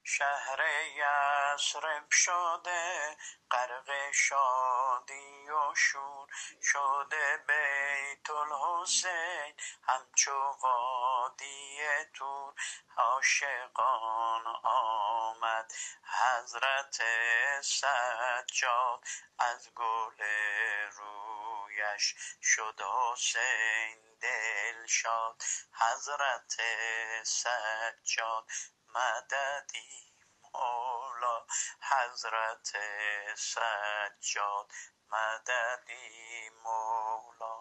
شهر یثرب شده غرق شادی و شور، شده بیت الحسین همچو وادی طور. عاشقان آمد حضرت سجاد، از گل رویش شد حسین دلشاد. حضرت سجاد مددی مولا، حضرت سجاد مددی مولا.